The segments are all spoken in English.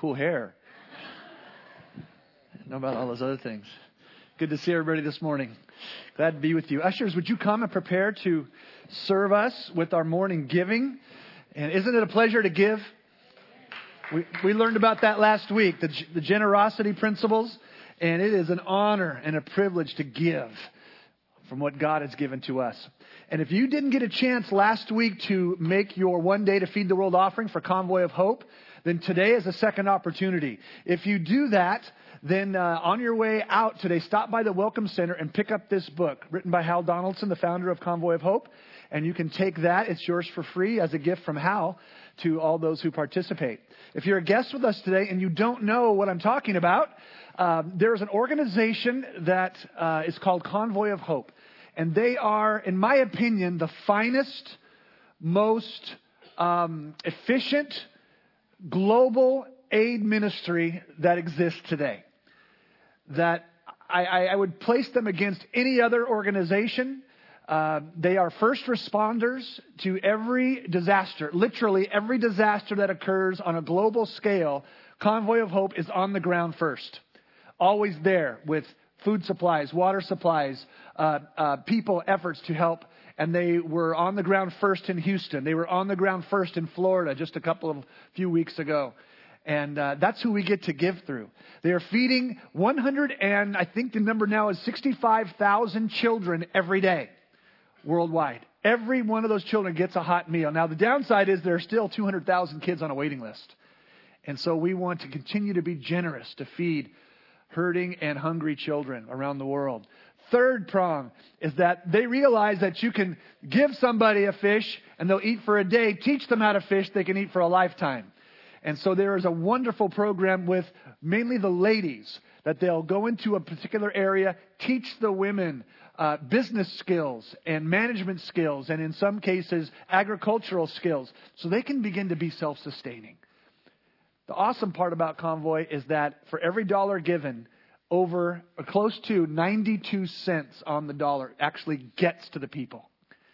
cool hair. I don't know about all those other things. Good to see everybody this morning. Glad to be with you. Ushers, would you come and prepare to serve us with our morning giving? And isn't it a pleasure to give? We learned about that last week, the generosity principles. And it is an honor and a privilege to give from what God has given to us. And if you didn't get a chance last week to make your one day to feed the world offering for Convoy of Hope, then today is a second opportunity. If you do that, then on your way out today, stop by the Welcome Center and pick up this book written by Hal Donaldson, the founder of Convoy of Hope. And you can take that. It's yours for free as a gift from Hal to all those who participate. If you're a guest with us today and you don't know what I'm talking about, there's an organization that is called Convoy of Hope. And they are, in my opinion, the finest, most efficient global aid ministry that exists today. That I would place them against any other organization. They are first responders to every disaster, literally every disaster that occurs on a global scale. Convoy of Hope is on the ground first. Always there with food supplies, water supplies, people, efforts to help. And they were on the ground first in Houston. They were on the ground first in Florida just a few weeks ago. And that's who we get to give through. They are feeding 100 and I think the number now is 65,000 children every day worldwide. Every one of those children gets a hot meal. Now, the downside is there are still 200,000 kids on a waiting list. And so we want to continue to be generous to feed hurting and hungry children around the world. Third prong is that they realize that you can give somebody a fish and they'll eat for a day. Teach them how to fish, they can eat for a lifetime. And so there is a wonderful program with mainly the ladies that they'll go into a particular area, teach the women business skills and management skills, and in some cases, agricultural skills, so they can begin to be self-sustaining. The awesome part about Convoy is that for every dollar given, over or close to 92 cents on the dollar actually gets to the people.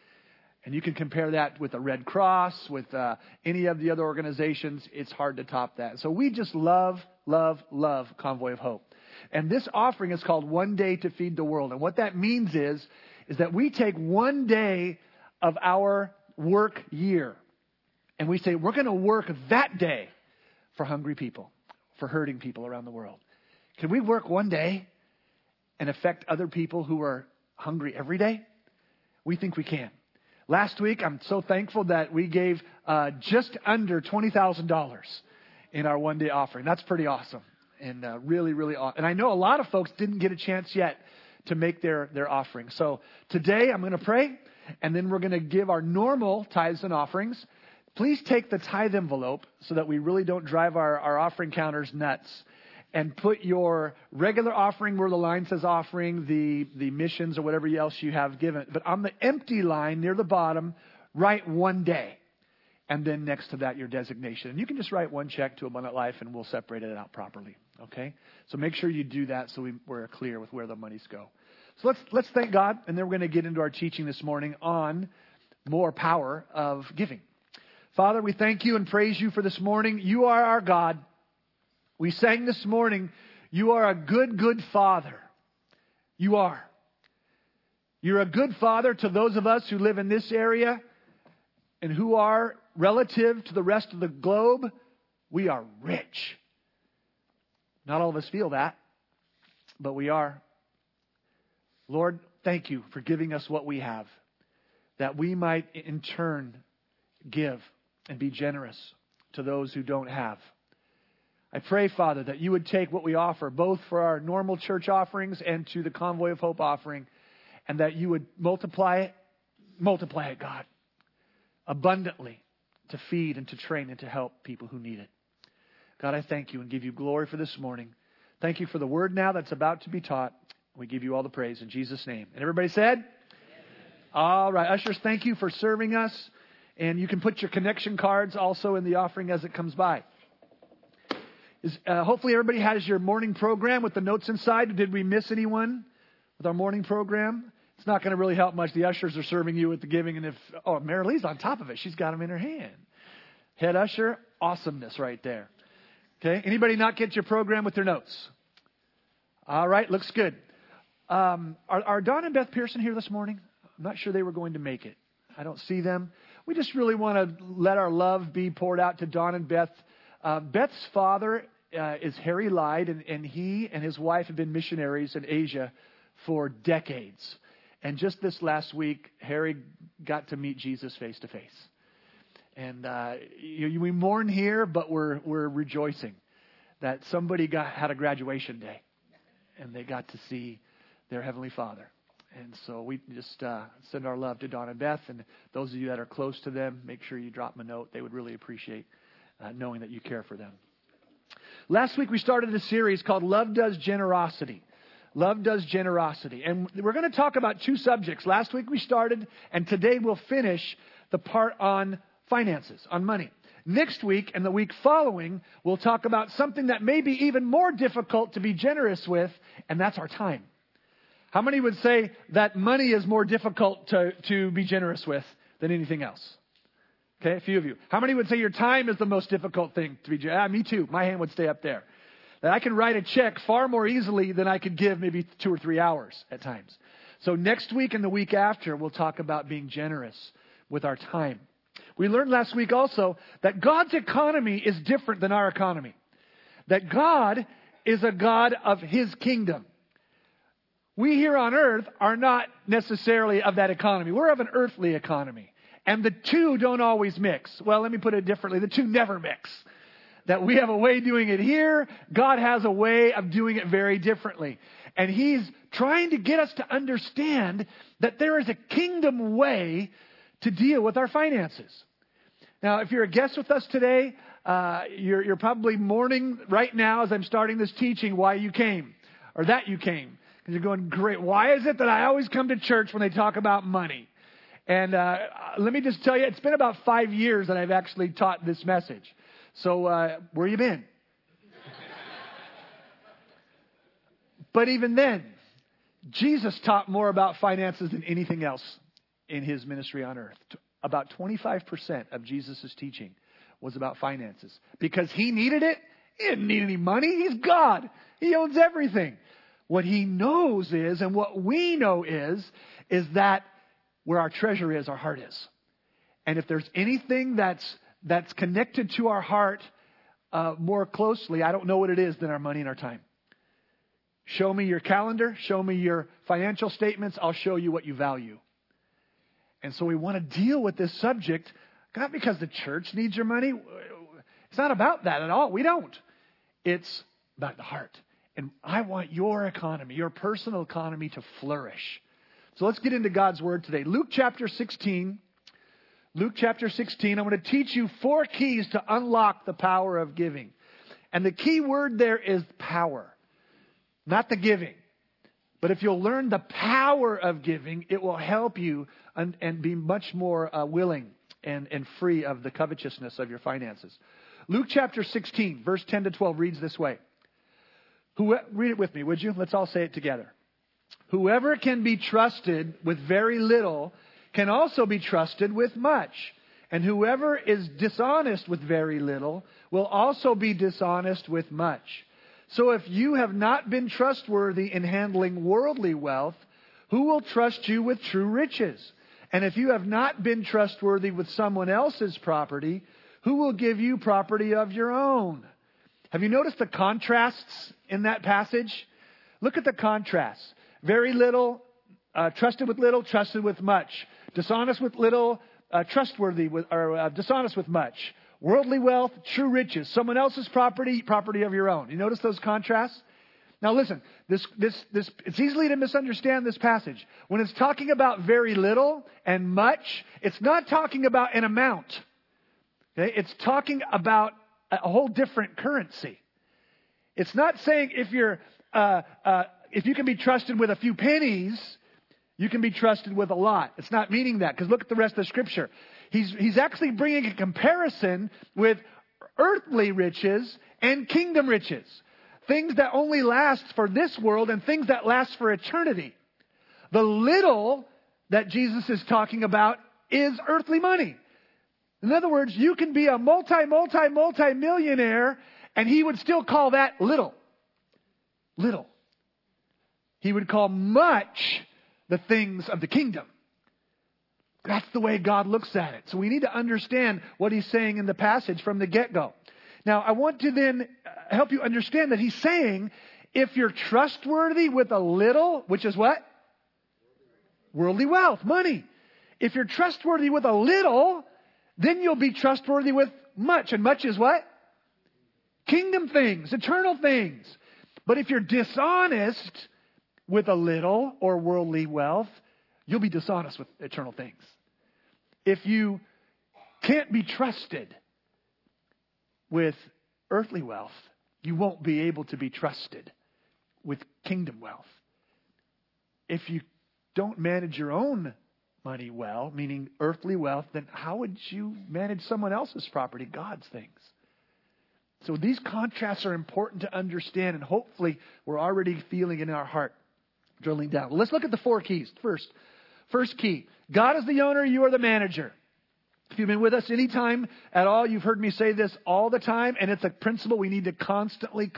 And you can compare that with the Red Cross, with any of the other organizations. It's hard to top that. So we just love Convoy of Hope. And this offering is called One Day to Feed the World. And what that means is that we take one day of our work year and we say we're going to work that day for hungry people, for hurting people around the world. Can we work one day and affect other people who are hungry every day? We think we can. Last week, I'm so thankful that we gave just under $20,000 in our one-day offering. That's pretty awesome and really awesome. And I know a lot of folks didn't get a chance yet to make their offering. So today, I'm going to pray, and then we're going to give our normal tithes and offerings. Please take the tithe envelope so that we really don't drive our offering counters nuts. And put your regular offering where the line says offering, the missions or whatever else you have given. But on the empty line near the bottom, write one day. And then next to that, your designation. And you can just write one check to Abundant Life and we'll separate it out properly. Okay? So make sure you do that so we're clear with where the monies go. So let's thank God. And then we're going to get into our teaching this morning on more power of giving. Father, we thank you and praise you for this morning. You are our God. We sang this morning, you are a good Father. You are. You're a good Father to those of us who live in this area and who are relative to the rest of the globe. We are rich. Not all of us feel that, but we are. Lord, thank you for giving us what we have, that we might in turn give and be generous to those who don't have. I pray, Father, that you would take what we offer, both for our normal church offerings and to the Convoy of Hope offering, and that you would multiply it, God, abundantly to feed and to train and to help people who need it. God, I thank you and give you glory for this morning. Thank you for the word now that's about to be taught. We give you all the praise in Jesus' name. And everybody said? Amen. All right. Ushers, thank you for serving us. And you can put your connection cards also in the offering as it comes by. Hopefully everybody has your morning program with the notes inside. Did we miss anyone with our morning program? It's not going to really help much. The ushers are serving you with the giving. And Marilee's on top of it. She's got them in her hand. Head usher, awesomeness right there. Okay. Anybody not get your program with their notes? All right. Looks good. Are Don and Beth Pearson here this morning? I'm not sure they were going to make it. I don't see them. We just really want to let our love be poured out to Don and Beth. Beth's father is Harry Lyde, and he and his wife have been missionaries in Asia for decades. And just this last week, Harry got to meet Jesus face to face. And we mourn here, but we're rejoicing that somebody had a graduation day, and they got to see their Heavenly Father. And so we just send our love to Don and Beth, and those of you that are close to them, make sure you drop them a note. They would really appreciate knowing that you care for them. Last week we started a series called Love Does Generosity. Love Does Generosity. And we're going to talk about two subjects. Last week we started, and today we'll finish the part on finances, on money. Next week and the week following, we'll talk about something that may be even more difficult to be generous with, and that's our time. How many would say that money is more difficult to be generous with than anything else? Okay, a few of you. How many would say your time is the most difficult thing to be generous? Me too. My hand would stay up there. That I can write a check far more easily than I could give maybe 2 or 3 hours at times. So next week and the week after, we'll talk about being generous with our time. We learned last week also that God's economy is different than our economy. That God is a God of His kingdom. We here on earth are not necessarily of that economy. We're of an earthly economy. And the two don't always mix. Well, let me put it differently. The two never mix. That we have a way of doing it here. God has a way of doing it very differently. And He's trying to get us to understand that there is a kingdom way to deal with our finances. Now, if you're a guest with us today, you're probably mourning right now as I'm starting this teaching why you came or that you came. Because you're going, great, why is it that I always come to church when they talk about money? And let me just tell you, it's been about 5 years that I've actually taught this message. So where you been? But even then, Jesus taught more about finances than anything else in His ministry on earth. About 25% of Jesus' teaching was about finances. Because He needed it. He didn't need any money. He's God. He owns everything. What He knows is, and what we know is that where our treasure is, our heart is. And if there's anything that's connected to our heart more closely, I don't know what it is, than our money and our time. Show me your calendar. Show me your financial statements. I'll show you what you value. And so we want to deal with this subject, not because the church needs your money. It's not about that at all. We don't. It's about the heart. And I want your economy, your personal economy, to flourish. So let's get into God's Word today. Luke chapter 16. Luke chapter 16. I'm going to teach you 4 keys to unlock the power of giving. And the key word there is power, not the giving. But if you'll learn the power of giving, it will help you and be much more willing and free of the covetousness of your finances. Luke chapter 16, verse 10 to 12 reads this way. Read it with me, would you? Let's all say it together. Whoever can be trusted with very little can also be trusted with much. And whoever is dishonest with very little will also be dishonest with much. So if you have not been trustworthy in handling worldly wealth, who will trust you with true riches? And if you have not been trustworthy with someone else's property, who will give you property of your own? Have you noticed the contrasts in that passage? Look at the contrasts. Very little, trusted with much. Dishonest with little, trustworthy with, or dishonest with much. Worldly wealth, true riches. Someone else's property, property of your own. You notice those contrasts? Now listen, it's easily to misunderstand this passage. When it's talking about very little and much, it's not talking about an amount. Okay? It's talking about a whole different currency. It's not saying if you can be trusted with a few pennies, you can be trusted with a lot. It's not meaning that, because look at the rest of the scripture. He's actually bringing a comparison with earthly riches and kingdom riches. Things that only last for this world and things that last for eternity. The little that Jesus is talking about is earthly money. In other words, you can be a multi-millionaire And he would still call that little. Little. He would call much the things of the kingdom. That's the way God looks at it. So we need to understand what he's saying in the passage from the get-go. Now, I want to then help you understand that he's saying, if you're trustworthy with a little, which is what? Worldly wealth, money. If you're trustworthy with a little, then you'll be trustworthy with much. And much is what? Kingdom things, eternal things. But if you're dishonest with a little or worldly wealth, you'll be dishonest with eternal things. If you can't be trusted with earthly wealth, you won't be able to be trusted with kingdom wealth. If you don't manage your own money well, meaning earthly wealth, then how would you manage someone else's property, God's things? So these contrasts are important to understand, and hopefully we're already feeling in our heart, drilling down. Well, let's look at the 4 keys. First key, God is the owner, you are the manager. If you've been with us any time at all, you've heard me say this all the time, and it's a principle we need to constantly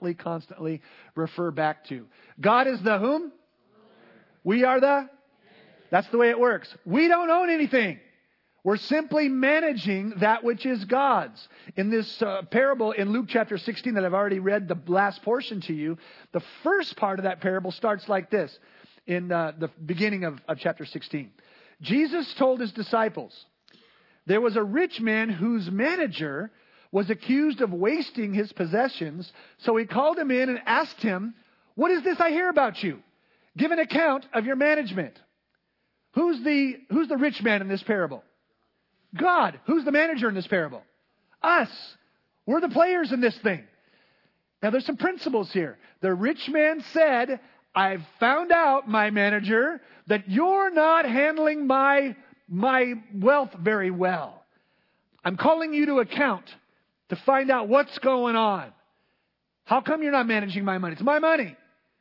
refer back to. God is the whom? We are the? That's the way it works. We don't own anything. We're simply managing that which is God's. In this parable in Luke chapter 16 that I've already read the last portion to you, the first part of that parable starts like this in the beginning of chapter 16. Jesus told his disciples, there was a rich man whose manager was accused of wasting his possessions. So he called him in and asked him, what is this I hear about you? Give an account of your management. Who's the rich man in this parable? God. Who's the manager in this parable? Us. We're the players in this thing. Now there's some principles here. The rich man said, I've found out, my manager, that you're not handling my wealth very well. I'm calling you to account to find out what's going on. How come you're not managing my money? It's my money.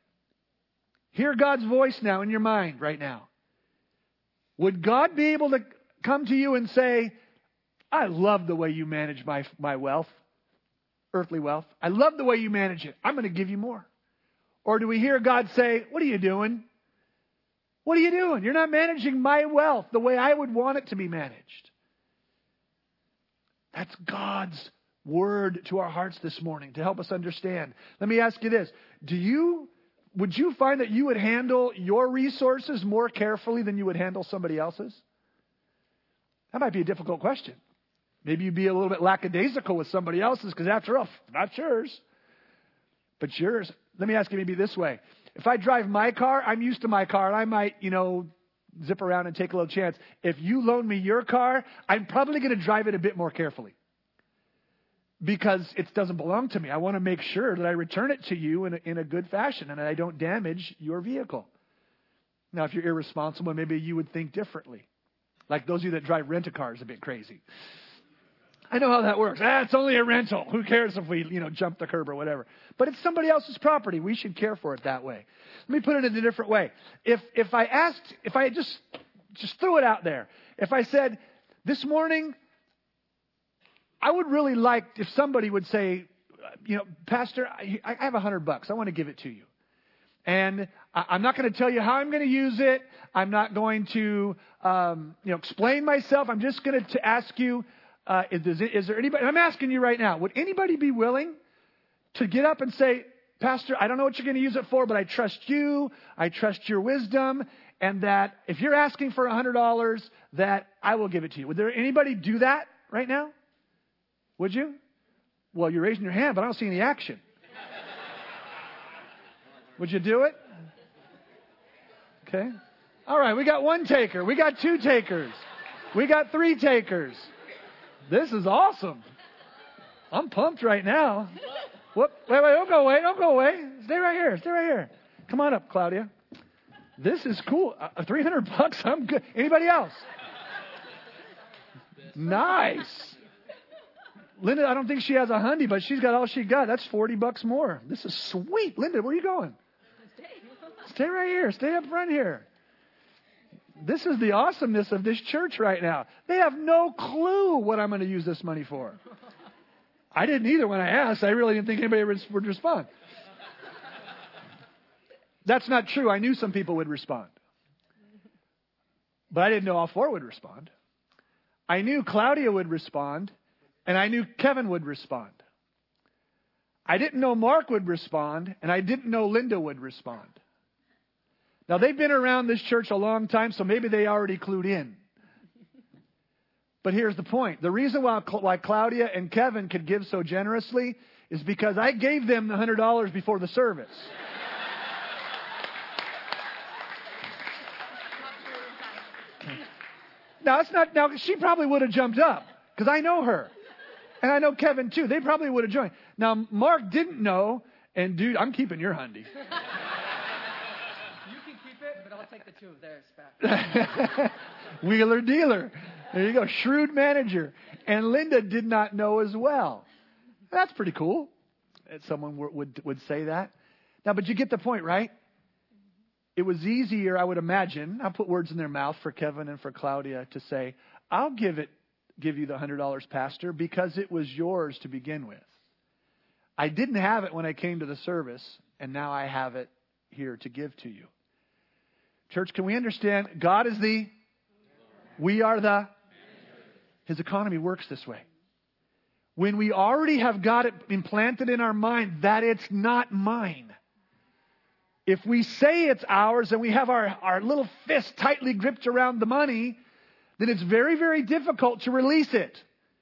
Hear God's voice now in your mind right now. Would God be able to come to you and say, I love the way you manage my wealth, earthly wealth. I love the way you manage it. I'm going to give you more. Or do we hear God say, what are you doing? What are you doing? You're not managing my wealth the way I would want it to be managed. That's God's word to our hearts this morning to help us understand. Let me ask you this. Would you find that you would handle your resources more carefully than you would handle somebody else's? That might be a difficult question. Maybe you'd be a little bit lackadaisical with somebody else's because after all, not yours, but yours. Let me ask you maybe this way. If I drive my car, I'm used to my car, and I might, zip around and take a little chance. If you loan me your car, I'm probably going to drive it a bit more carefully because it doesn't belong to me. I want to make sure that I return it to you in a good fashion and that I don't damage your vehicle. Now, if you're irresponsible, maybe you would think differently. Like those of you that drive rent-a-cars a bit crazy. I know how that works. It's only a rental. Who cares if we, jump the curb or whatever? But it's somebody else's property. We should care for it that way. Let me put it in a different way. If I just threw it out there. If I said, this morning, I would really like if somebody would say, Pastor, I have $100. I want to give it to you. And I'm not going to tell you how I'm going to use it. I'm not going to, explain myself. I'm just going to ask you, is there anybody, and I'm asking you right now, would anybody be willing to get up and say, Pastor, I don't know what you're going to use it for, but I trust you. I trust your wisdom. And that if you're asking for $100, that I will give it to you. Would there anybody do that right now? Would you? Well, you're raising your hand, but I don't see any action. Would you do it? Okay. All right. We got 1 taker. We got 2 takers. We got 3 takers. This is awesome. I'm pumped right now. Whoop. Wait, don't go away. Don't go away. Stay right here. Stay right here. Come on up, Claudia. This is cool. $300. I'm good. Anybody else? Nice. Linda, I don't think she has a hundy, but she's got all she got. That's $40 more. This is sweet. Linda, where are you going? Stay right here. Stay up front here. This is the awesomeness of this church right now. They have no clue what I'm going to use this money for. I didn't either when I asked. I really didn't think anybody would respond. That's not true. I knew some people would respond. But I didn't know all 4 would respond. I knew Claudia would respond, and I knew Kevin would respond. I didn't know Mark would respond, and I didn't know Linda would respond. Now, they've been around this church a long time, so maybe they already clued in. But here's the point. The reason why Claudia and Kevin could give so generously is because I gave them the $100 before the service. Now, she probably would have jumped up because I know her. And I know Kevin too. They probably would have joined. Now, Mark didn't know. And dude, I'm keeping your hundy. You can keep it, but I'll take the 2 of theirs back. Wheeler dealer. There you go. Shrewd manager. And Linda did not know as well. That's pretty cool. Someone would say that. Now, but you get the point, right? It was easier, I would imagine. I'll put words in their mouth for Kevin and for Claudia to say, I'll give you the $100, Pastor, because it was yours to begin with. I didn't have it when I came to the service, and now I have it here to give to you. Church, can we understand? God is we are the. His economy works this way. When we already have got it implanted in our mind that it's not mine. If we say it's ours and we have our little fist tightly gripped around the money, then it's very, very difficult to release it.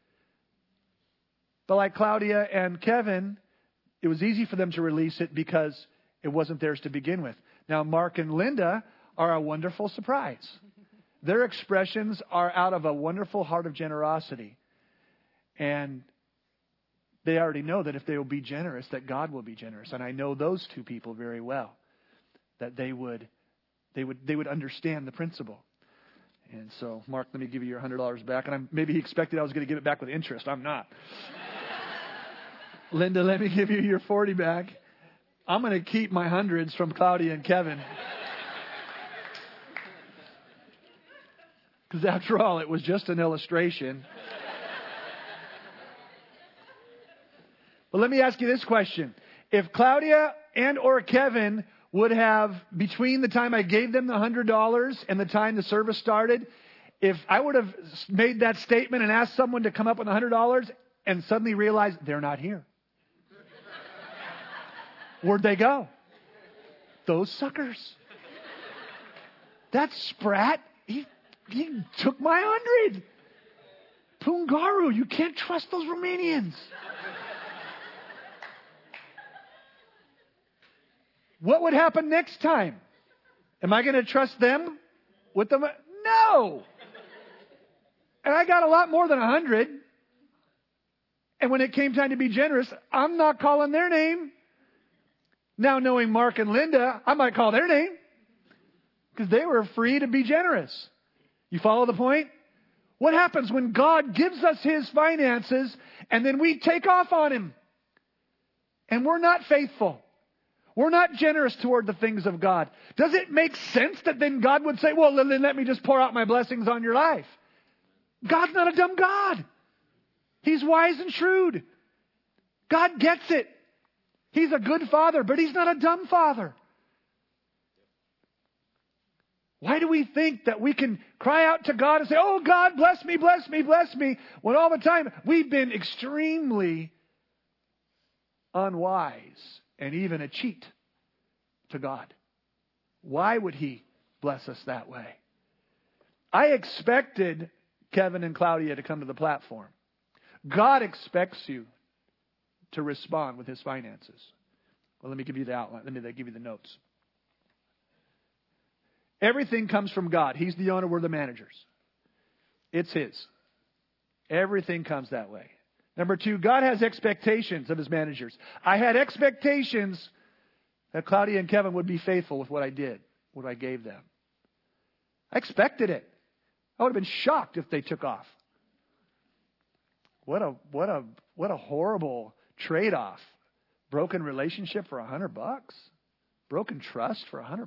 But like Claudia and Kevin, it was easy for them to release it because it wasn't theirs to begin with. Now, Mark and Linda are a wonderful surprise. Their expressions are out of a wonderful heart of generosity. And they already know that if they will be generous, that God will be generous. And I know those 2 people very well, that they would understand the principle. And so, Mark, let me give you your $100 back. And maybe he expected I was going to give it back with interest. I'm not. Linda, let me give you your 40 back. I'm going to keep my hundreds from Claudia and Kevin. Because after all, it was just an illustration. But let me ask you this question. If Claudia and or Kevin would have, between the time I gave them the $100 and the time the service started, if I would have made that statement and asked someone to come up with $100 and suddenly realized they're not here. Where'd they go? Those suckers. That sprat, he took my 100. Pungaru, you can't trust those Romanians. What would happen next time? Am I going to trust them with them? No. And I got a lot more than 100. And when it came time to be generous, I'm not calling their name. Now, knowing Mark and Linda, I might call their name because they were free to be generous. You follow the point? What happens when God gives us His finances and then we take off on Him and we're not faithful? We're not generous toward the things of God. Does it make sense that then God would say, well, then let me just pour out my blessings on your life? God's not a dumb God. He's wise and shrewd. God gets it. He's a good father, but He's not a dumb father. Why do we think that we can cry out to God and say, oh, God, bless me, bless me, bless me, when all the time we've been extremely unwise and even a cheat to God? Why would He bless us that way? I expected Kevin and Claudia to come to the platform. God expects you to respond with His finances. Well, let me give you the outline. Let me give you the notes. Everything comes from God. He's the owner. We're the managers. It's His. Everything comes that way. Number 2, God has expectations of His managers. I had expectations that Claudia and Kevin would be faithful with what I did, what I gave them. I expected it. I would have been shocked if they took off. What a horrible trade-off. Broken relationship for $100? Broken trust for $100?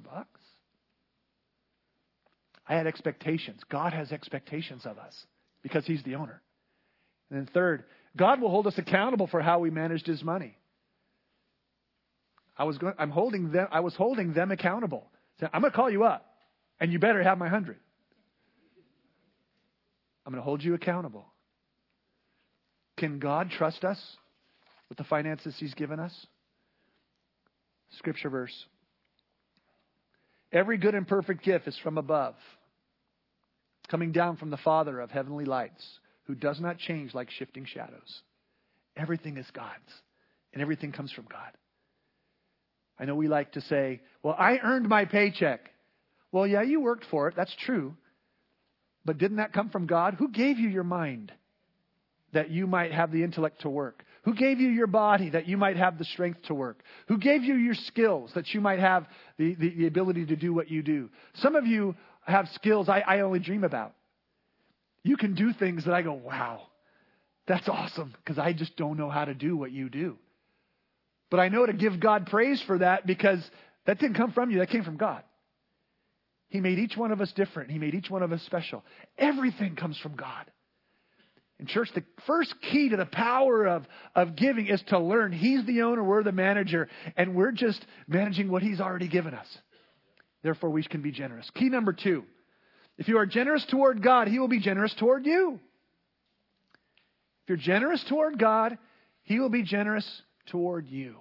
I had expectations. God has expectations of us because He's the owner. And then third, God will hold us accountable for how we managed His money. I was holding them accountable. So I'm going to call you up, and you better have my 100. I'm going to hold you accountable. Can God trust us with the finances He's given us? Scripture verse. Every good and perfect gift is from above, coming down from the Father of heavenly lights, who does not change like shifting shadows. Everything is God's, and everything comes from God. I know we like to say, well, I earned my paycheck. Well, yeah, you worked for it. That's true. But didn't that come from God? Who gave you your mind that you might have the intellect to work? Who gave you your body that you might have the strength to work? Who gave you your skills that you might have the ability to do what you do? Some of you have skills I only dream about. You can do things that I go, wow, that's awesome, because I just don't know how to do what you do. But I know to give God praise for that, because that didn't come from you. That came from God. He made each one of us different. He made each one of us special. Everything comes from God. In church, the first key to the power of giving is to learn He's the owner, we're the manager, and we're just managing what He's already given us. Therefore, we can be generous. Key number 2. If you are generous toward God, He will be generous toward you. If you're generous toward God, He will be generous toward you.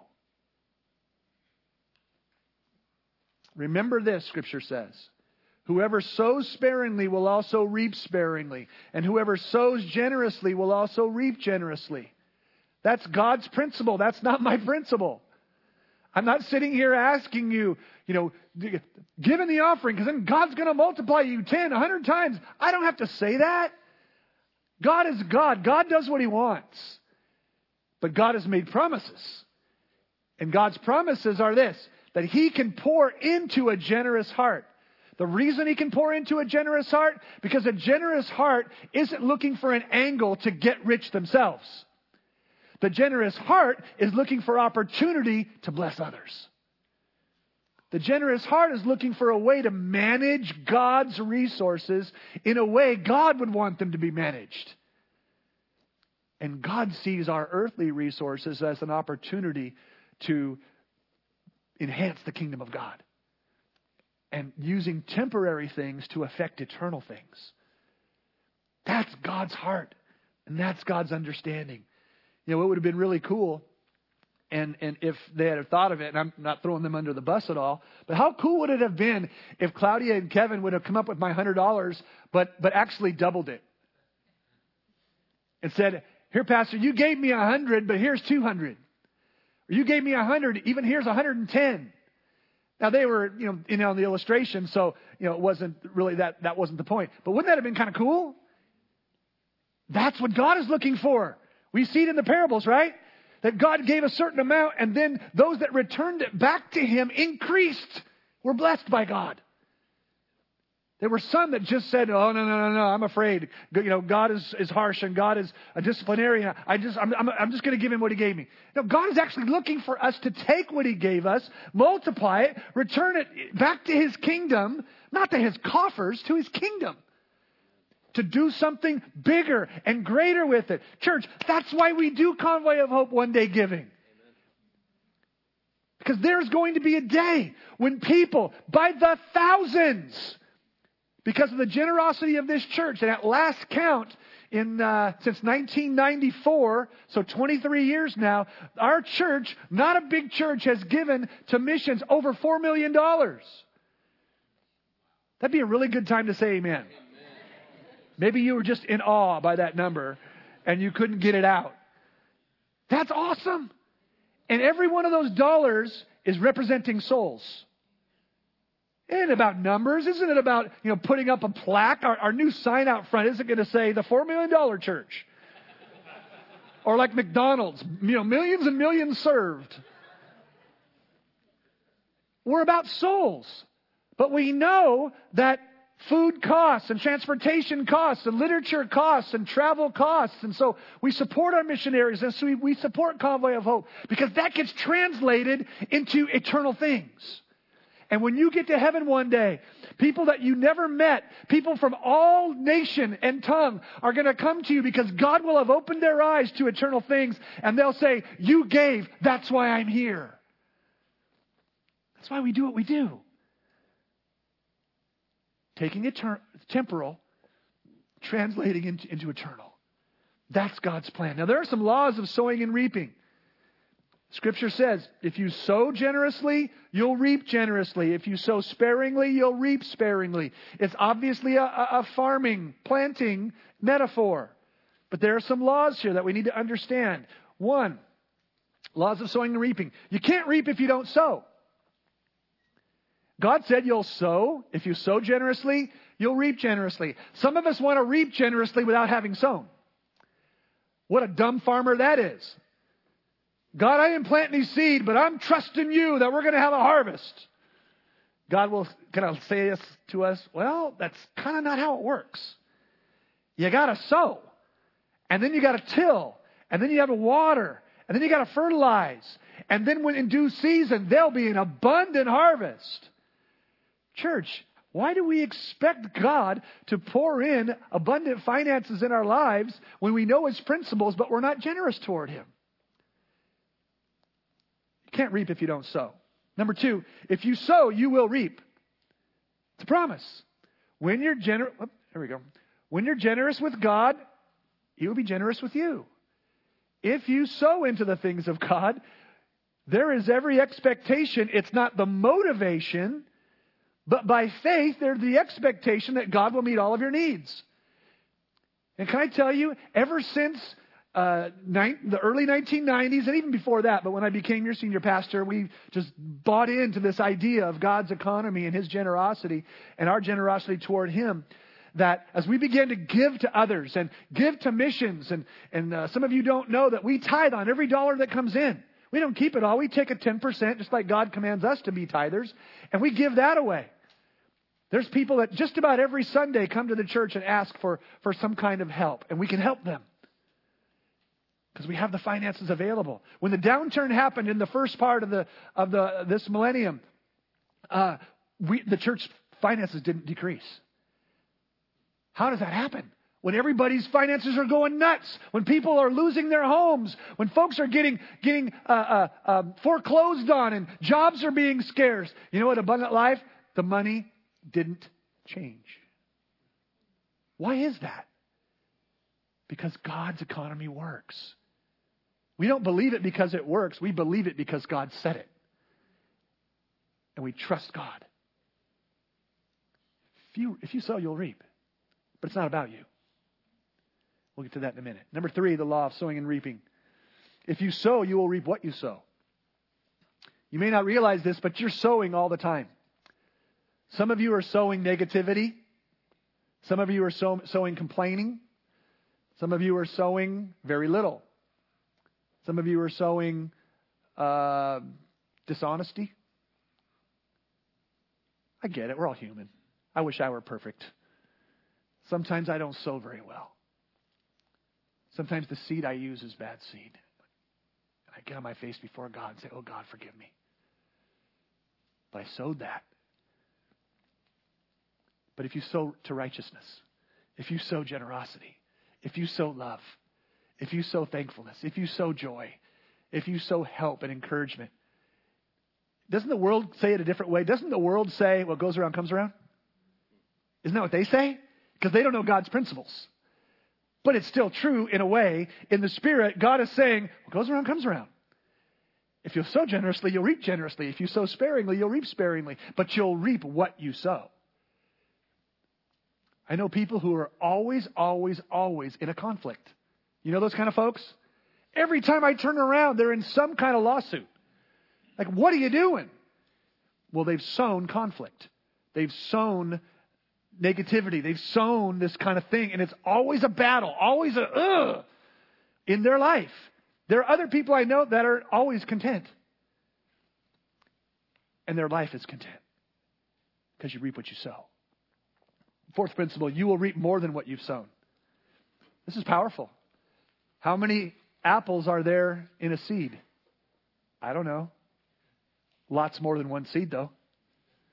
Remember this, Scripture says. Whoever sows sparingly will also reap sparingly. And whoever sows generously will also reap generously. That's God's principle. That's not my principle. I'm not sitting here asking you, give in the offering, because then God's going to multiply you 10, 100 times. I don't have to say that. God is God. God does what He wants. But God has made promises. And God's promises are this, that He can pour into a generous heart. The reason He can pour into a generous heart, because a generous heart isn't looking for an angle to get rich themselves. The generous heart is looking for opportunity to bless others. The generous heart is looking for a way to manage God's resources in a way God would want them to be managed. And God sees our earthly resources as an opportunity to enhance the kingdom of God. And using temporary things to affect eternal things. That's God's heart. And that's God's understanding. It would have been really cool. And if they had thought of it, and I'm not throwing them under the bus at all, but how cool would it have been if Claudia and Kevin would have come up with my $100, but actually doubled it? And said, here, Pastor, you gave me 100, but here's 200. Or you gave me 100, even here's 110. Now, they were, on the illustration, so, it wasn't really that wasn't the point. But wouldn't that have been kind of cool? That's what God is looking for. We see it in the parables, right? That God gave a certain amount, and then those that returned it back to Him increased, were blessed by God. There were some that just said, oh, no, I'm afraid. God is harsh, and God is a disciplinarian. I'm just going to give Him what He gave me. No, God is actually looking for us to take what He gave us, multiply it, return it back to His kingdom, not to His coffers, to His kingdom. To do something bigger and greater with it. Church, that's why we do Convoy of Hope One Day Giving. Because there's going to be a day when people, by the thousands, because of the generosity of this church, and at last count, since 1994, so 23 years now, our church, not a big church, has given to missions over $4 million. That'd be a really good time to say amen. Maybe you were just in awe by that number and you couldn't get it out. That's awesome. And every one of those dollars is representing souls. Isn't it about numbers? Isn't it about, putting up a plaque? Our new sign out front isn't going to say the $4 million church. Or like McDonald's, millions and millions served. We're about souls. But we know that food costs and transportation costs and literature costs and travel costs. And so we support our missionaries, and so we support Convoy of Hope, because that gets translated into eternal things. And when you get to heaven one day, people that you never met, people from all nation and tongue are going to come to you because God will have opened their eyes to eternal things. And they'll say, you gave, that's why I'm here. That's why we do what we do. Taking temporal, translating into eternal. That's God's plan. Now, there are some laws of sowing and reaping. Scripture says, if you sow generously, you'll reap generously. If you sow sparingly, you'll reap sparingly. It's obviously a farming, planting metaphor. But there are some laws here that we need to understand. One, laws of sowing and reaping. You can't reap if you don't sow. God said you'll sow. If you sow generously, you'll reap generously. Some of us want to reap generously without having sown. What a dumb farmer that is. God, I didn't plant any seed, but I'm trusting you that we're going to have a harvest. God will kind of say this to us, well, that's kind of not how it works. You got to sow, and then you got to till, and then you have to water, and then you got to fertilize, and then when in due season, there'll be an abundant harvest. Church, why do we expect God to pour in abundant finances in our lives when we know His principles, but we're not generous toward Him? Can't reap if you don't sow. Number two, if you sow, you will reap. It's a promise. When you're When you're generous with God, He will be generous with you. If you sow into the things of God, there is every expectation. It's not the motivation, but by faith, there's the expectation that God will meet all of your needs. And can I tell you, ever since the early 1990s, and even before that, but when I became your senior pastor, we just bought into this idea of God's economy and His generosity and our generosity toward Him, that as we began to give to others and give to missions, and some of you don't know that we tithe on every dollar that comes in. We don't keep it all. We take a 10%, just like God commands us to be tithers, and we give that away. There's people that just about every Sunday come to the church and ask for some kind of help, and we can help them. Because we have the finances available. When the downturn happened in the first part of this millennium, the church finances didn't decrease. How does that happen? When everybody's finances are going nuts, when people are losing their homes, when folks are getting foreclosed on, and jobs are being scarce. You know what? Abundant Life, the money didn't change. Why is that? Because God's economy works. We don't believe it because it works. We believe it because God said it. And we trust God. If you sow, you'll reap. But it's not about you. We'll get to that in a minute. Number 3, the law of sowing and reaping. If you sow, you will reap what you sow. You may not realize this, but you're sowing all the time. Some of you are sowing negativity. Some of you are sowing complaining. Some of you are sowing very little. Some of you are sowing dishonesty. I get it. We're all human. I wish I were perfect. Sometimes I don't sow very well. Sometimes the seed I use is bad seed. And I get on my face before God and say, oh, God, forgive me. But I sowed that. But if you sow to righteousness, if you sow generosity, if you sow love, if you sow thankfulness, if you sow joy, if you sow help and encouragement, doesn't the world say it a different way? Doesn't the world say what goes around comes around? Isn't that what they say? Because they don't know God's principles. But it's still true in a way. In the Spirit, God is saying, what goes around comes around. If you sow generously, you'll reap generously. If you sow sparingly, you'll reap sparingly. But you'll reap what you sow. I know people who are always in a conflict. You know those kind of folks? Every time I turn around, they're in some kind of lawsuit. Like, what are you doing? Well, they've sown conflict. They've sown negativity. They've sown this kind of thing. And it's always a battle, always in their life. There are other people I know that are always content. And their life is content. Because you reap what you sow. Fourth principle, you will reap more than what you've sown. This is powerful. How many apples are there in a seed? I don't know. Lots more than one seed, though.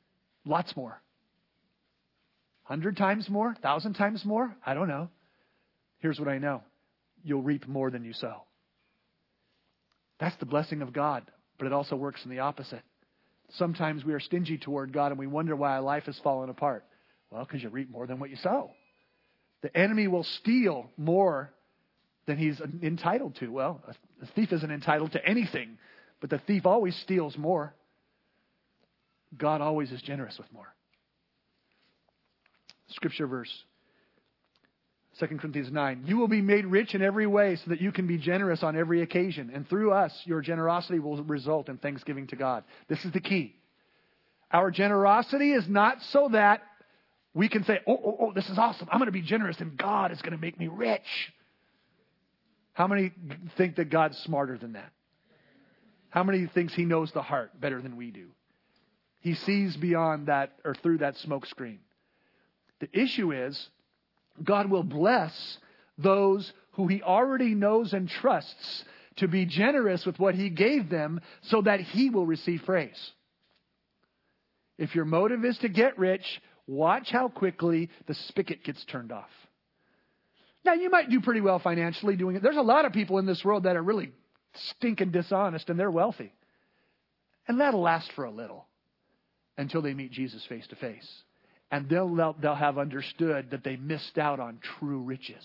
Lots more. 100 times more? 1,000 times more? I don't know. Here's what I know. You'll reap more than you sow. That's the blessing of God, but it also works in the opposite. Sometimes we are stingy toward God and we wonder why our life has fallen apart. Well, because you reap more than what you sow. The enemy will steal more than he's entitled to. Well, a thief isn't entitled to anything, but the thief always steals more. God always is generous with more. Scripture verse, 2 Corinthians 9. You will be made rich in every way so that you can be generous on every occasion. And through us, your generosity will result in thanksgiving to God. This is the key. Our generosity is not so that we can say, oh, this is awesome. I'm going to be generous and God is going to make me rich. How many think that God's smarter than that? How many thinks He knows the heart better than we do? He sees beyond that or through that smoke screen. The issue is, God will bless those who He already knows and trusts to be generous with what He gave them so that He will receive praise. If your motive is to get rich, watch how quickly the spigot gets turned off. Now, you might do pretty well financially doing it. There's a lot of people in this world that are really stinking dishonest and they're wealthy. And that'll last for a little until they meet Jesus face to face. And they'll have understood that they missed out on true riches.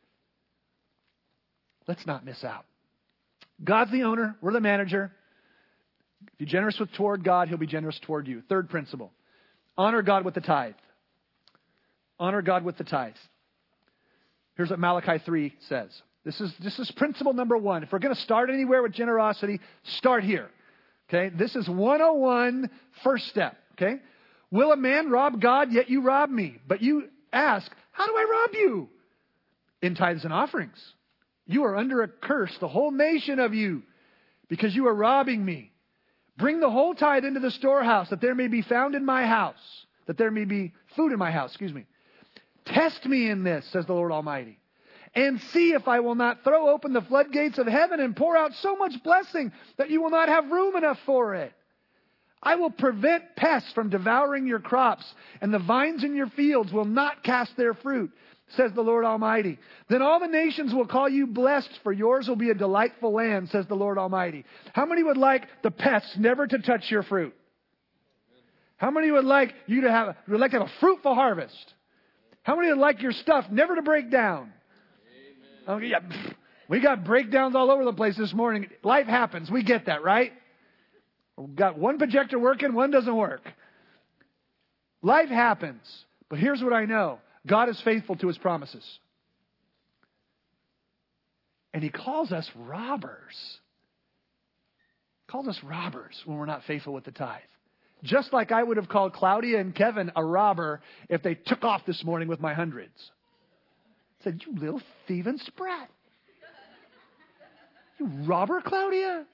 Let's not miss out. God's the owner. We're the manager. If you're generous toward God, He'll be generous toward you. Third principle. Honor God with the tithe. Honor God with the tithe. Here's what Malachi 3 says. This is principle number one. If we're going to start anywhere with generosity, start here. Okay? This is 101, first step. Okay? Will a man rob God, yet you rob me? But you ask, how do I rob you? In tithes and offerings. You are under a curse, the whole nation of you, because you are robbing me. Bring the whole tithe into the storehouse, that there may be found in my house, that there may be food in my house, Test me in this, says the Lord Almighty, and see if I will not throw open the floodgates of heaven and pour out so much blessing that you will not have room enough for it. I will prevent pests from devouring your crops, and the vines in your fields will not cast their fruit, says the Lord Almighty. Then all the nations will call you blessed, for yours will be a delightful land, says the Lord Almighty. How many would like the pests never to touch your fruit? How many would like to have a fruitful harvest? How many would like your stuff never to break down? Okay, yeah, we got breakdowns all over the place this morning. Life happens. We get that, right? We've got one projector working, one doesn't work. Life happens. But here's what I know. God is faithful to His promises. And He calls us robbers. He calls us robbers when we're not faithful with the tithe. Just like I would have called Claudia and Kevin a robber if they took off this morning with my hundreds. I said, you little thieving sprat. You robber, Claudia?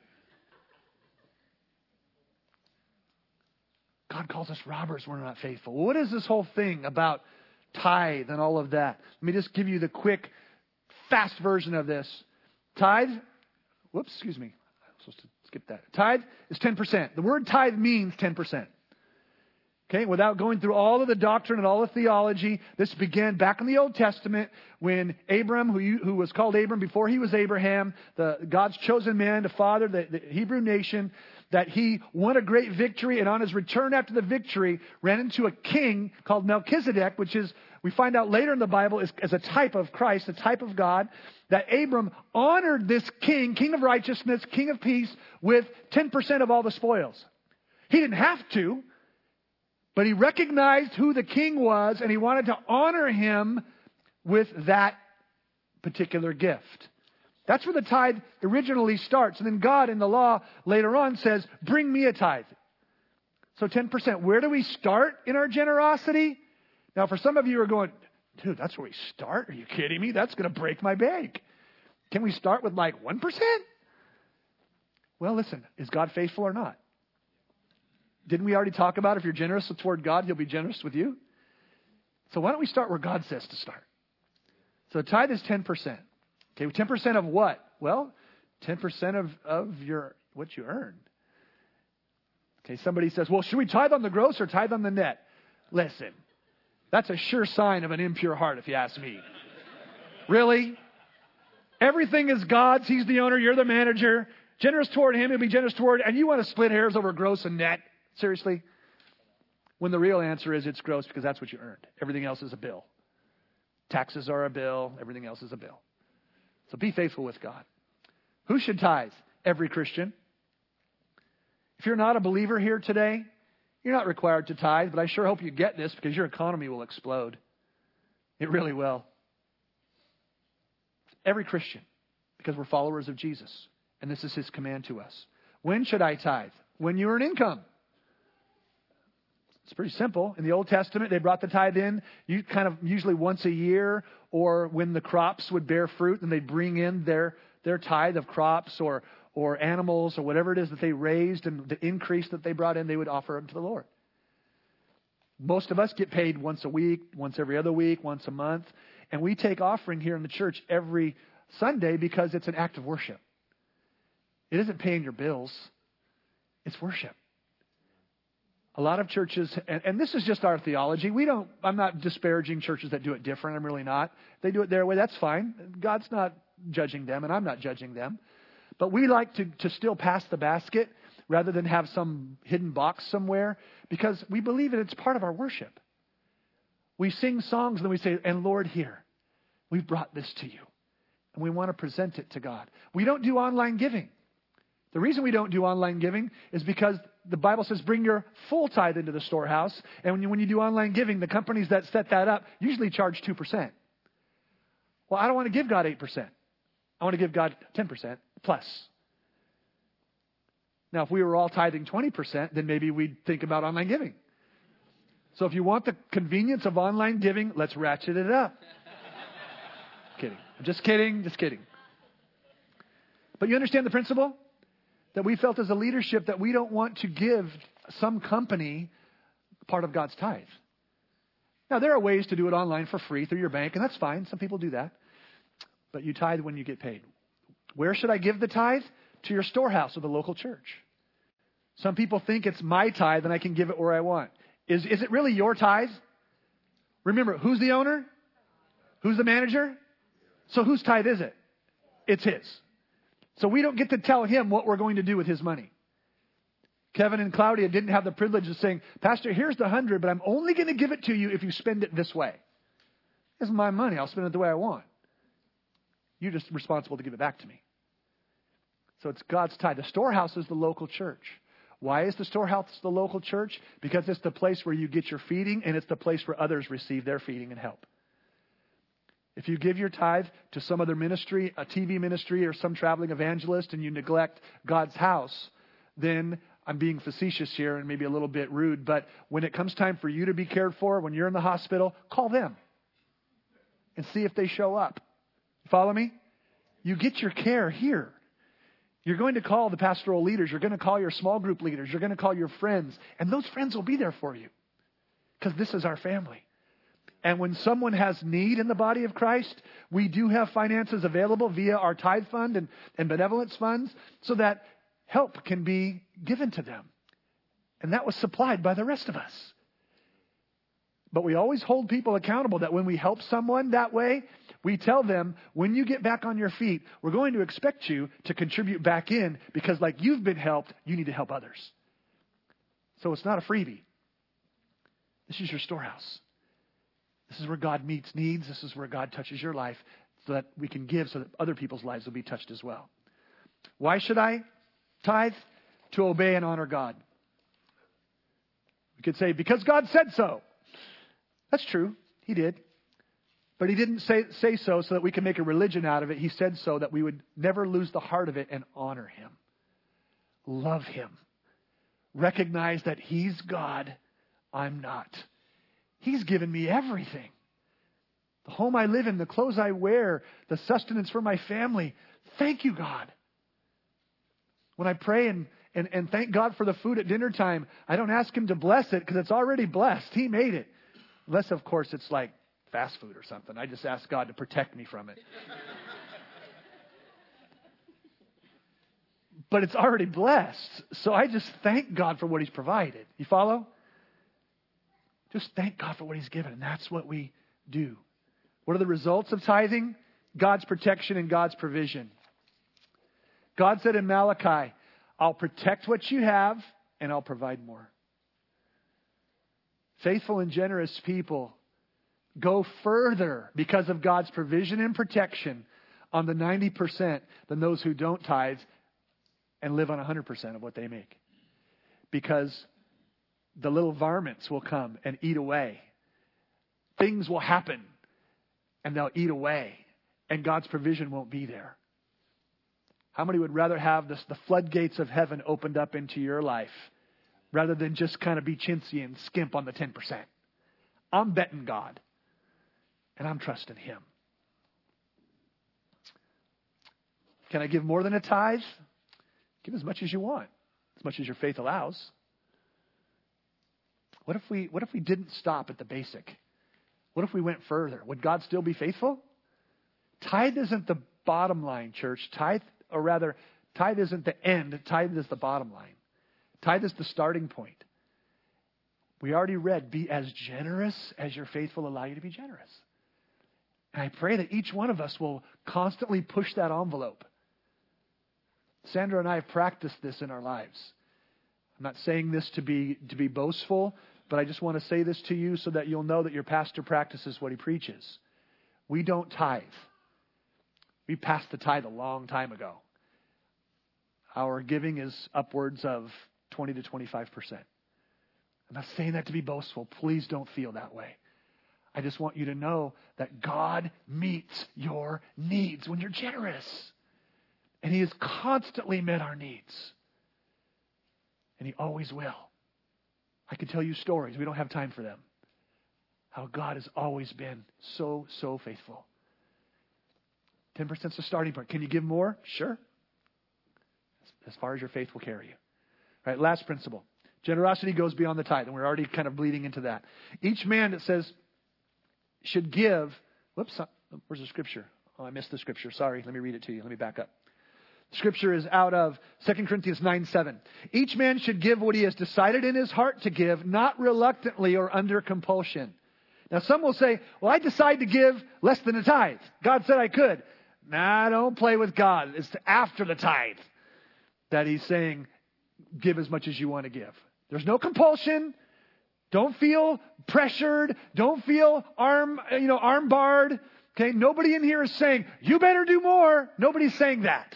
God calls us robbers when we're not faithful. What is this whole thing about tithe and all of that? Let me just give you the quick, fast version of this. Tithe, I'm supposed to skip that. Tithe is 10%. The word tithe means 10%. Okay, without going through all of the doctrine and all the theology, this began back in the Old Testament when Abram, who was called Abram before he was Abraham, God's chosen man to father the Hebrew nation, that he won a great victory, and on his return after the victory, ran into a king called Melchizedek, which is, we find out later in the Bible, is a type of Christ, a type of God, that Abram honored this king of righteousness, king of peace, with 10% of all the spoils. He didn't have to, but he recognized who the king was, and he wanted to honor him with that particular gift. That's where the tithe originally starts. And then God in the law later on says, bring me a tithe. So 10%. Where do we start in our generosity? Now, for some of you who are going, dude, that's where we start? Are you kidding me? That's going to break my bank. Can we start with like 1%? Well, listen, is God faithful or not? Didn't we already talk about if you're generous toward God, He'll be generous with you? So why don't we start where God says to start? So tithe is 10%. Okay, 10% of what? Well, 10% of what you earn. Okay, somebody says, well, should we tithe on the gross or tithe on the net? Listen, that's a sure sign of an impure heart, if you ask me. Really? Everything is God's. He's the owner. You're the manager. Generous toward him, he'll be generous toward. And you want to split hairs over gross and net? Seriously? When the real answer is it's gross because that's what you earned. Everything else is a bill. Taxes are a bill. Everything else is a bill. So be faithful with God. Who should tithe? Every Christian. If you're not a believer here today, you're not required to tithe, but I sure hope you get this because your economy will explode. It really will. Every Christian, because we're followers of Jesus. And this is his command to us. When should I tithe? When you earn income. It's pretty simple. In the Old Testament, they brought the tithe in usually once a year, or when the crops would bear fruit, and they'd bring in their tithe of crops or animals or whatever it is that they raised, and the increase that they brought in, they would offer them to the Lord. Most of us get paid once a week, once every other week, once a month, and we take offering here in the church every Sunday because it's an act of worship. It isn't paying your bills. It's worship. A lot of churches, and this is just our theology. I'm not disparaging churches that do it different. I'm really not. They do it their way. That's fine. God's not judging them, and I'm not judging them. But we like to still pass the basket rather than have some hidden box somewhere because we believe that it's part of our worship. We sing songs and then we say, and Lord, here, we've brought this to you. And we want to present it to God. We don't do online giving. The reason we don't do online giving is because the Bible says bring your full tithe into the storehouse. And when you do online giving, the companies that set that up usually charge 2%. Well, I don't want to give God 8%. I want to give God 10% plus. Now, if we were all tithing 20%, then maybe we'd think about online giving. So if you want the convenience of online giving, let's ratchet it up. Kidding. I'm just kidding. But you understand the principle? That we felt as a leadership that we don't want to give some company part of God's tithe. Now, there are ways to do it online for free through your bank, and that's fine. Some people do that. But you tithe when you get paid. Where should I give the tithe? To your storehouse or the local church. Some people think it's my tithe and I can give it where I want. Is it really your tithe? Remember, who's the owner? Who's the manager? So whose tithe is it? It's his. So we don't get to tell him what we're going to do with his money. Kevin and Claudia didn't have the privilege of saying, Pastor, here's the 100, but I'm only going to give it to you if you spend it this way. This is my money. I'll spend it the way I want. You're just responsible to give it back to me. So it's God's tithe. The storehouse is the local church. Why is the storehouse the local church? Because it's the place where you get your feeding, and it's the place where others receive their feeding and help. If you give your tithe to some other ministry, a TV ministry or some traveling evangelist, and you neglect God's house, then I'm being facetious here and maybe a little bit rude, but when it comes time for you to be cared for, when you're in the hospital, call them and see if they show up. Follow me? You get your care here. You're going to call the pastoral leaders. You're going to call your small group leaders. You're going to call your friends. And those friends will be there for you because this is our family. And when someone has need in the body of Christ, we do have finances available via our tithe fund and benevolence funds so that help can be given to them. And that was supplied by the rest of us. But we always hold people accountable that when we help someone that way, we tell them, when you get back on your feet, we're going to expect you to contribute back in because like you've been helped, you need to help others. So it's not a freebie. This is your storehouse. This is where God meets needs. This is where God touches your life so that we can give so that other people's lives will be touched as well. Why should I tithe? To obey and honor God. We could say, because God said so. That's true. He did. But he didn't say so that we can make a religion out of it. He said so that we would never lose the heart of it and honor him. Love him. Recognize that he's God. I'm not. He's given me everything. The home I live in, the clothes I wear, the sustenance for my family. Thank you, God. When I pray and thank God for the food at dinner time, I don't ask him to bless it because it's already blessed. He made it. Unless, of course, it's like fast food or something. I just ask God to protect me from it. But it's already blessed. So I just thank God for what he's provided. You follow? Just thank God for what He's given. And that's what we do. What are the results of tithing? God's protection and God's provision. God said in Malachi, I'll protect what you have and I'll provide more. Faithful and generous people go further because of God's provision and protection on the 90% than those who don't tithe and live on 100% of what they make. Because the little varmints will come and eat away. Things will happen and they'll eat away. And God's provision won't be there. How many would rather have the floodgates of heaven opened up into your life rather than just kind of be chintzy and skimp on the 10%? I'm betting God. And I'm trusting Him. Can I give more than a tithe? Give as much as you want. As much as your faith allows. What if we didn't stop at the basic? What if we went further? Would God still be faithful? Tithe isn't the bottom line, church. Tithe isn't the end. Tithe is the bottom line. Tithe is the starting point. We already read, be as generous as your faith will allow you to be generous. And I pray that each one of us will constantly push that envelope. Sandra and I have practiced this in our lives. I'm not saying this to be boastful, but I just want to say this to you so that you'll know that your pastor practices what he preaches. We don't tithe. We passed the tithe a long time ago. Our giving is upwards of 20 to 25%. I'm not saying that to be boastful. Please don't feel that way. I just want you to know that God meets your needs when you're generous. And He has constantly met our needs. And He always will. I could tell you stories. We don't have time for them. How God has always been so, so faithful. 10% is the starting point. Can you give more? Sure. As far as your faith will carry you. All right, last principle. Generosity goes beyond the tithe. And we're already kind of bleeding into that. Each man, it says, should give. Whoops, where's the scripture? Oh, I missed the scripture. Sorry. Let me read it to you. Let me back up. Scripture is out of 2 Corinthians 9:7. Each man should give what he has decided in his heart to give, not reluctantly or under compulsion. Now some will say, well, I decide to give less than a tithe. God said I could. Nah, don't play with God. It's after the tithe that He's saying, give as much as you want to give. There's no compulsion. Don't feel pressured. Don't feel arm barred. Okay, nobody in here is saying, you better do more. Nobody's saying that.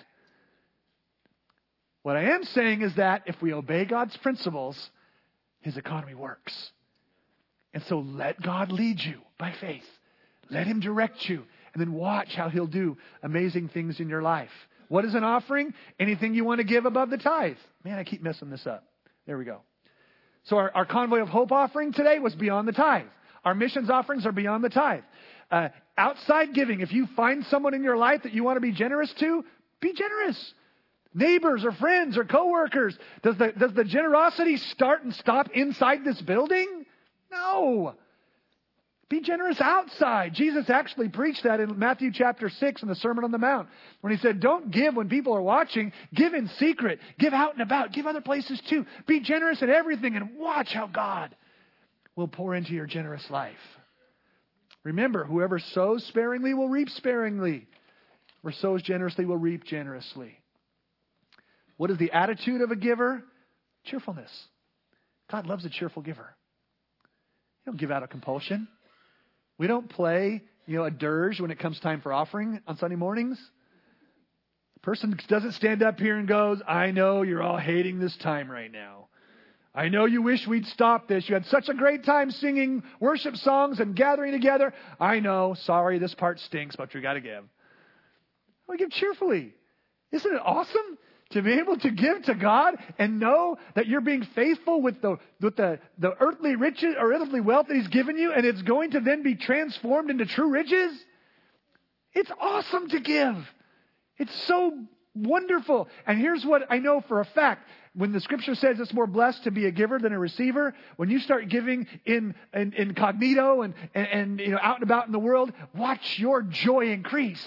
What I am saying is that if we obey God's principles, His economy works. And so let God lead you by faith. Let Him direct you. And then watch how He'll do amazing things in your life. What is an offering? Anything you want to give above the tithe. Man, I keep messing this up. There we go. So our Convoy of Hope offering today was beyond the tithe. Our missions offerings are beyond the tithe. Outside giving, if you find someone in your life that you want to be generous to, be generous. Neighbors or friends or coworkers. Does the generosity start and stop inside this building? No. Be generous outside. Jesus actually preached that in Matthew chapter 6 in the Sermon on the Mount. When He said, don't give when people are watching. Give in secret. Give out and about. Give other places too. Be generous in everything and watch how God will pour into your generous life. Remember, whoever sows sparingly will reap sparingly. Whoever sows generously will reap generously. What is the attitude of a giver? Cheerfulness. God loves a cheerful giver. You don't give out of compulsion. We don't play, a dirge when it comes time for offering on Sunday mornings. The person doesn't stand up here and goes, I know you're all hating this time right now. I know you wish we'd stop this. You had such a great time singing worship songs and gathering together. I know, sorry, this part stinks, but we got to give. We give cheerfully. Isn't it awesome to be able to give to God and know that you're being faithful with the earthly riches or earthly wealth that He's given you, and it's going to then be transformed into true riches? It's awesome to give. It's so wonderful. And here's what I know for a fact. When the scripture says it's more blessed to be a giver than a receiver, when you start giving in incognito and out and about in the world, watch your joy increase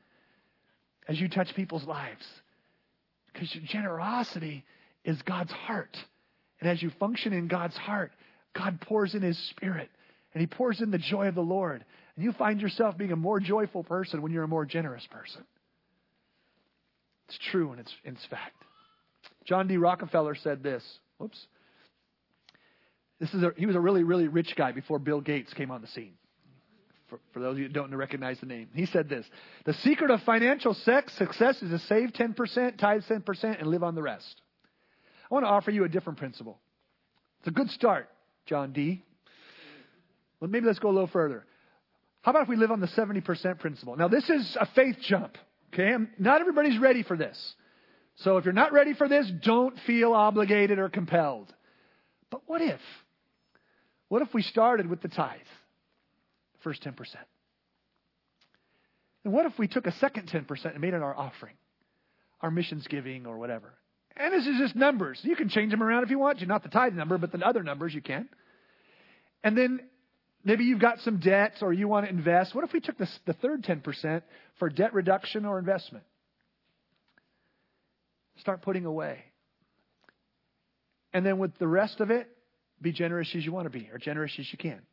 as you touch people's lives. Because your generosity is God's heart. And as you function in God's heart, God pours in His Spirit, and He pours in the joy of the Lord. And you find yourself being a more joyful person when you're a more generous person. It's true, and it's fact. John D. Rockefeller said this. Whoops. He was a really, really rich guy before Bill Gates came on the scene. For those of you who don't recognize the name. He said this: the secret of financial success is to save 10%, tithe 10%, and live on the rest. I want to offer you a different principle. It's a good start, John D. Well, maybe let's go a little further. How about if we live on the 70% principle? Now, this is a faith jump. Okay? Not everybody's ready for this. So if you're not ready for this, don't feel obligated or compelled. But what if? What if we started with the tithe? First 10%. And what if we took a second 10% and made it our offering? Our missions giving or whatever. And this is just numbers. You can change them around if you want to. Not the tithe number, but the other numbers you can. And then maybe you've got some debts or you want to invest. What if we took the third 10% for debt reduction or investment? Start putting away. And then with the rest of it, be generous as you want to be or generous as you can.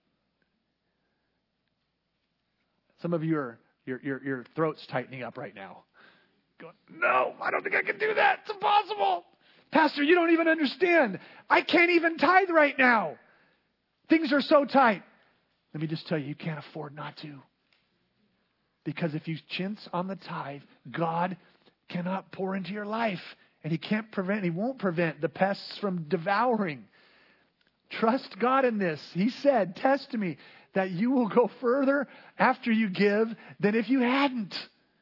Some of you are, your throat's tightening up right now. Going, no, I don't think I can do that. It's impossible. Pastor, you don't even understand. I can't even tithe right now. Things are so tight. Let me just tell you, you can't afford not to. Because if you chintz on the tithe, God cannot pour into your life. And He won't prevent the pests from devouring. Trust God in this. He said, test me, that you will go further after you give than if you hadn't.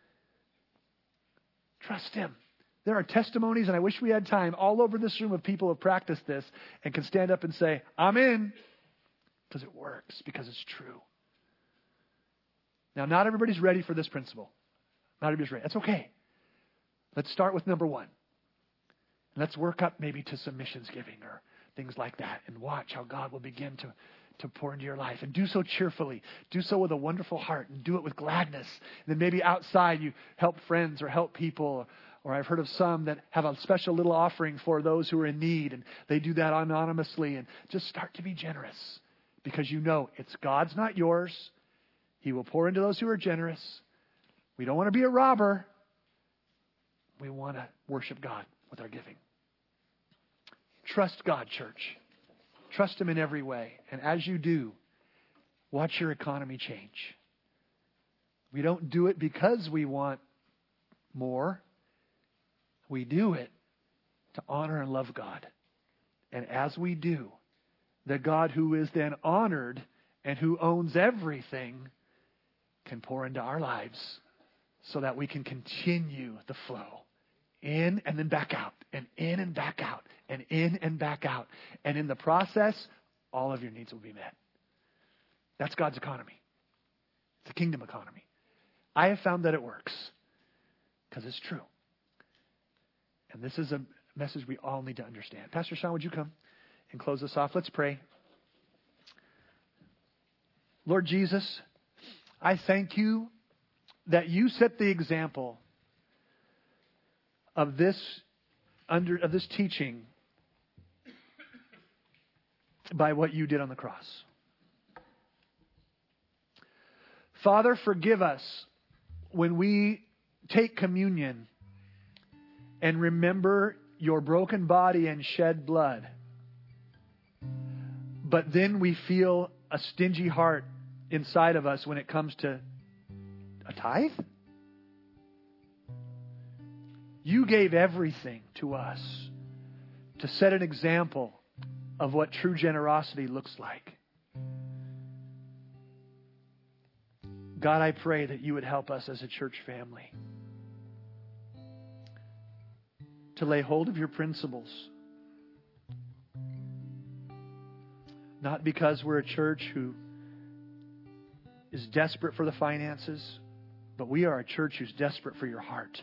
Trust Him. There are testimonies, and I wish we had time, all over this room of people who have practiced this and can stand up and say, I'm in. Because it works, because it's true. Now, not everybody's ready for this principle. Not everybody's ready. That's okay. Let's start with number one. And let's work up maybe to some missions giving or things like that and watch how God will begin to pour into your life. And do so cheerfully. Do so with a wonderful heart and do it with gladness. And then maybe outside you help friends or help people. Or I've heard of some that have a special little offering for those who are in need. And they do that anonymously. And just start to be generous. Because you know it's God's, not yours. He will pour into those who are generous. We don't want to be a robber. We want to worship God with our giving. Trust God, church. Trust Him in every way. And as you do, watch your economy change. We don't do it because we want more. We do it to honor and love God. And as we do, the God who is then honored and who owns everything can pour into our lives so that we can continue the flow. In and then back out, and in and back out, and in and back out. And in the process, all of your needs will be met. That's God's economy. It's a kingdom economy. I have found that it works because it's true. And this is a message we all need to understand. Pastor Sean, would you come and close us off? Let's pray. Lord Jesus, I thank you that you set the example of this teaching by what you did on the cross. Father, forgive us when we take communion and remember your broken body and shed blood, but then we feel a stingy heart inside of us when it comes to a tithe? You gave everything to us to set an example of what true generosity looks like. God, I pray that you would help us as a church family to lay hold of your principles. Not because we're a church who is desperate for the finances, but we are a church who's desperate for your heart.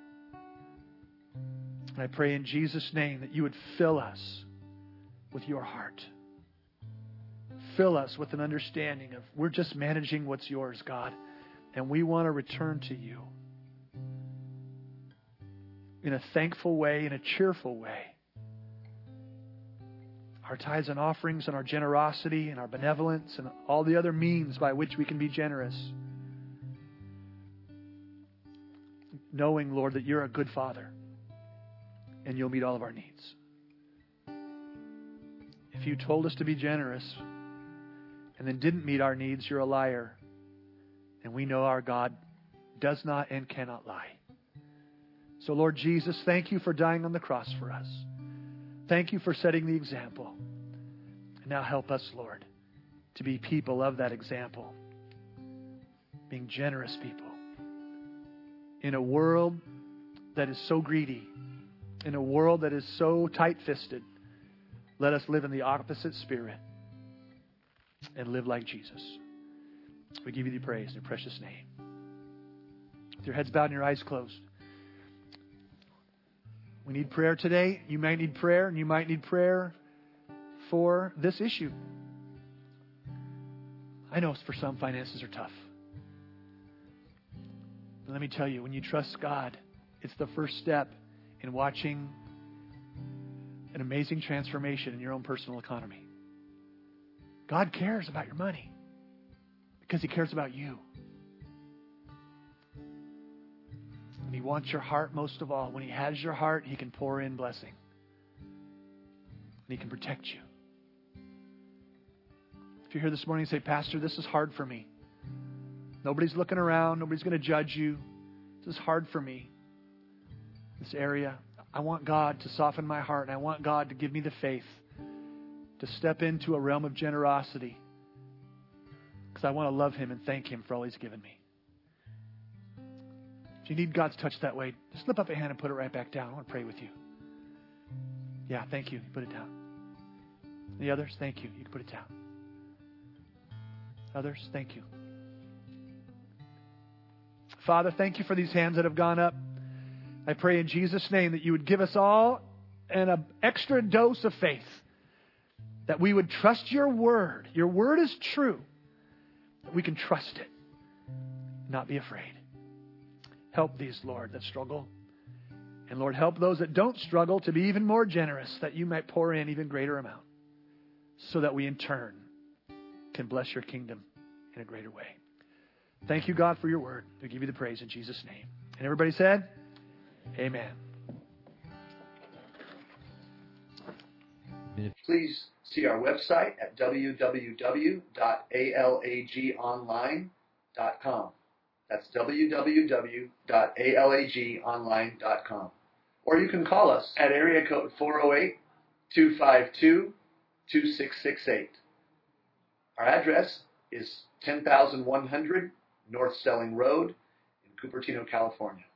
And I pray in Jesus' name that you would fill us with your heart. Fill us with an understanding of we're just managing what's yours, God. And we want to return to you in a thankful way, in a cheerful way. our tithes and offerings and our generosity and our benevolence and all the other means by which we can be generous. Knowing, Lord, that you're a good Father and you'll meet all of our needs. If you told us to be generous and then didn't meet our needs, you're a liar. And we know our God does not and cannot lie. So, Lord Jesus, thank you for dying on the cross for us. Thank you for setting the example. And now help us, Lord, to be people of that example. Being generous people. In a world that is so greedy. In a world that is so tight-fisted. Let us live in the opposite spirit. And live like Jesus. We give you the praise in your precious name. With your heads bowed and your eyes closed. We need prayer today. You might need prayer, and you might need prayer for this issue. I know for some finances are tough. But let me tell you, when you trust God, it's the first step in watching an amazing transformation in your own personal economy. God cares about your money because He cares about you. And He wants your heart most of all. When He has your heart, He can pour in blessing. And He can protect you. If you're here this morning and say, Pastor, this is hard for me. Nobody's looking around. Nobody's going to judge you. This is hard for me. This area. I want God to soften my heart. And I want God to give me the faith to step into a realm of generosity. Because I want to love Him and thank Him for all He's given me. If you need God's touch that way, just slip up a hand and put it right back down. I want to pray with you. Yeah, thank you. Put it down. The others, thank you. You can put it down. Others, thank you. Father, thank you for these hands that have gone up. I pray in Jesus' name that you would give us all an extra dose of faith. That we would trust your word. Your word is true. That we can trust it. Not be afraid. Help these, Lord, that struggle. And Lord, help those that don't struggle to be even more generous, that you might pour in even greater amount. So that we in turn can bless your kingdom in a greater way. Thank you, God, for your word. We give you the praise in Jesus' name. And everybody said, amen. Please see our website at www.alagonline.com. That's www.alagonline.com. Or you can call us at area code 408-252-2668. Our address is 10,100 North Stelling Road in Cupertino, California.